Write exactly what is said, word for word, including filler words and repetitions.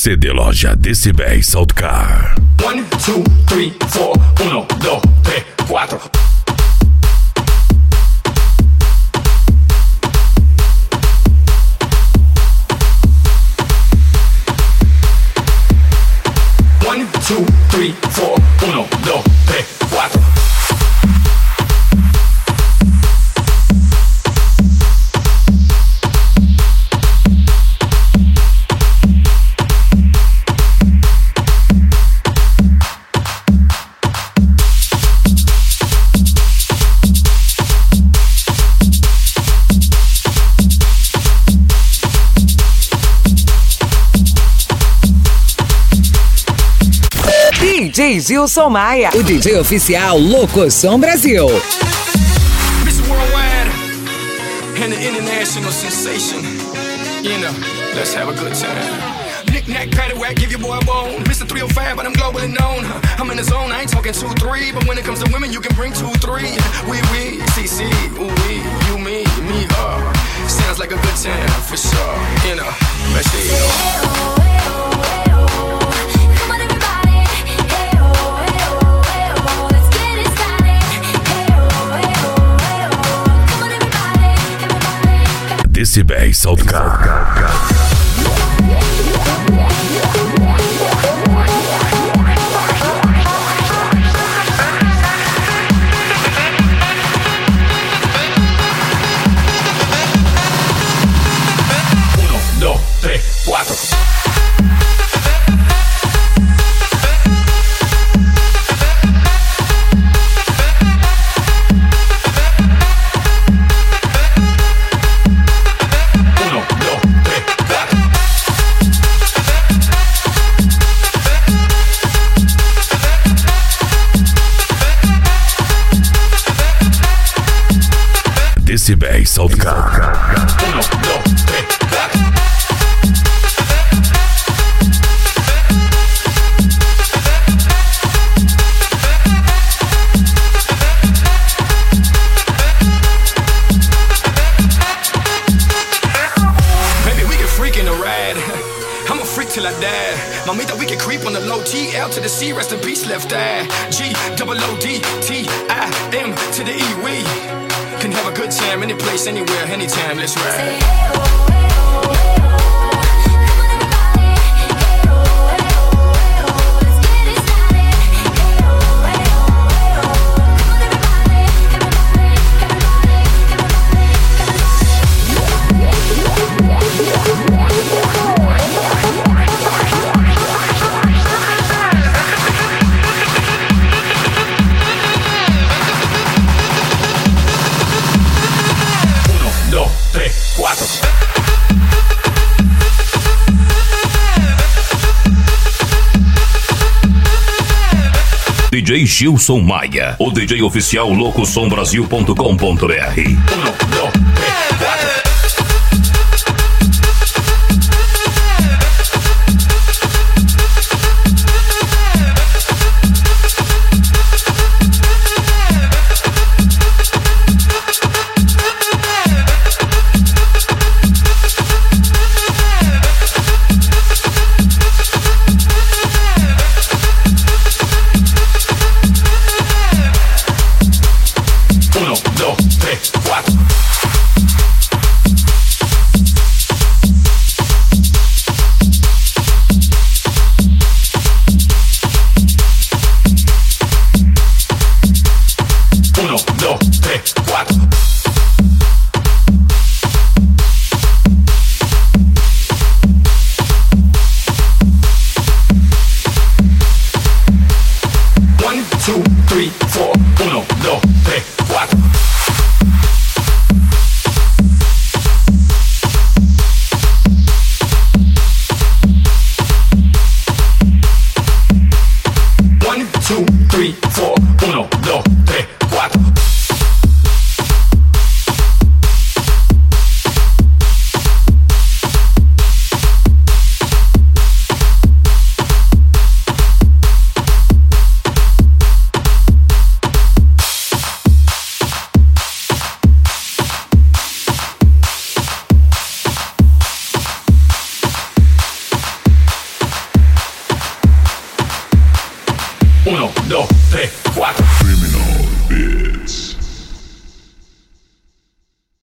C D Loja Decibéis Soundcar. One, two, three, four. Uno, dos, tres, cuatro. One, two, three, four. Uno, dos, tres, cuatro. D J Gilson Maia, o D J oficial Locoção Brasil. Mister Worldwide and the international sensation. You know, let's have a good time. Knick-knack, paddywhack, give your boy a bone. Mister three oh five, but I'm globally known. I'm in the zone, I ain't talking two three, but when it comes to women, you can bring two three. We, we, C C, ooh, we, you, me, me, uh. Sounds like a good time, for sure. You know, let's see it. Decibéis Soundcar. Decibéis Soundcar. Uno, dos, tres, cuatro. Baby, we can freak in the ride. I'm a freak till I die. Mamita, we can creep on the low. T L to the C, rest in peace, left eye. G, double O D, T, I, M to the E, we can have a good time, any place, anywhere, anytime, let's ride. Say, hey, oh, hey, oh, hey, oh. Come on, everybody. Hey, oh, hey, oh, hey, oh. Let's get it started. Hey, oh, hey, oh, hey, oh. Come on, everybody. Everybody, D J Gilson Maia, o D J oficial locoção brasil ponto com ponto b r. Uno, dos, tres, cuatro. Uno, dos, tres, cuatro.